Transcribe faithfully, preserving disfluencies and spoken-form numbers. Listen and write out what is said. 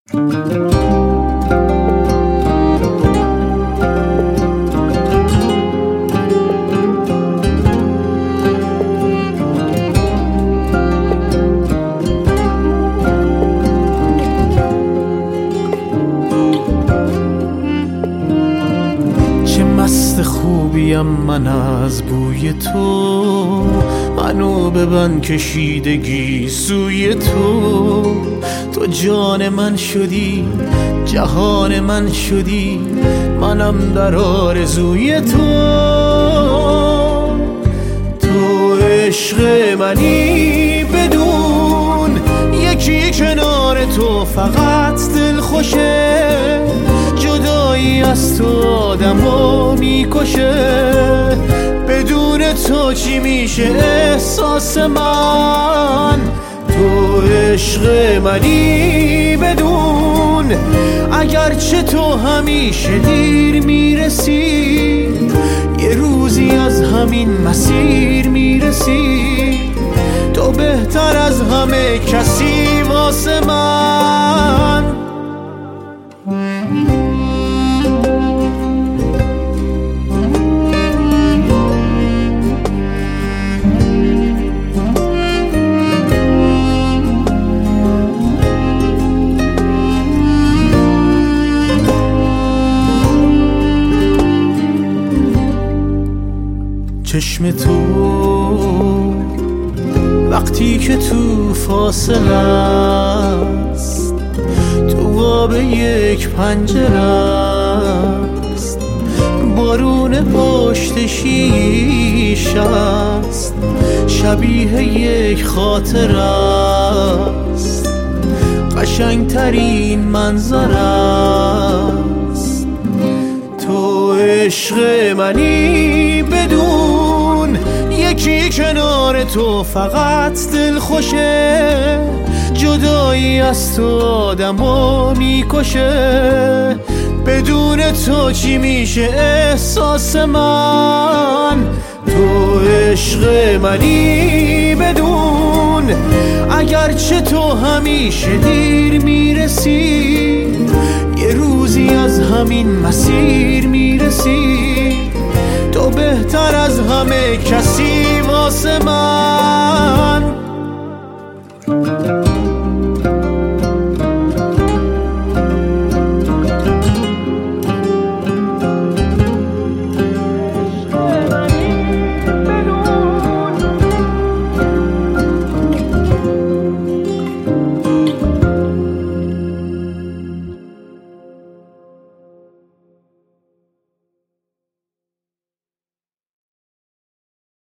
مست خوبیم من از بوی تو، منو ببند کشیدگی سوی تو. تو جان من شدی، جهان من شدی، منم در آرزوی تو. تو عشق منی بدون یکی کنار تو فقط دل خوشه. جدایی از تو آدمو میکشه، بدون تو چی میشه احساس من؟ تو عشق منی بدون، اگرچه تو همیشه دیر میرسی، یه روزی از همین مسیر میرسی. تو بهتر از همه کسی واسه من. چشم تو وقتی که تو فاصله است، تو آب یک پنجره است. بارون پشت شیشه است، شبیه یک خاطره است. قشنگترین منظره است. تو عشق منی بدون یکی کنار تو فقط دل خوشه. جدایی از تو آدمو میکشه، بدون تو چی میشه احساس من؟ تو عشق منی بدون، اگرچه تو همیشه دیر میرسی، یه روزی از همین مسیر میرسی. تو بهتر از همه کسی واسه من.